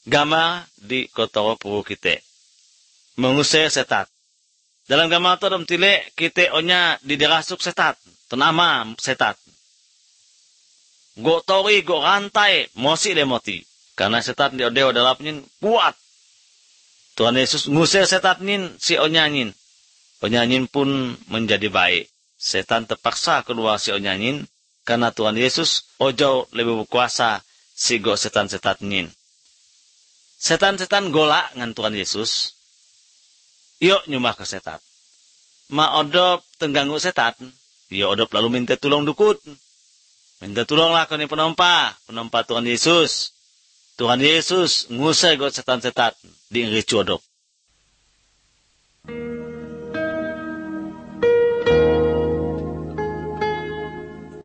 gambar di kotoro puru kita. Mengusir setat. Dalam gambar itu dalam tilek kita onya diderasuk setat. Tenama setat. Go tori, go rantai, mosi le moti. Karena setat di odeo dalapnya kuat. Tuhan Yesus ngusir setat nin si onyanyin. Onyanyin pun menjadi baik. Setan terpaksa keluar si onyanyin karena Tuhan Yesus ojo lebih berkuasa si go setan-setan nin. Setan-setan golak ngan Tuhan Yesus. Yuk nyumbah ke setan. Ma odop tengganggu setan. Yuk odop lalu minta tolong dukut. Minta tolonglah kau ni penompa Tuhan Yesus. Tuhan Yesus ngusir go setan-setan di ngericu odop.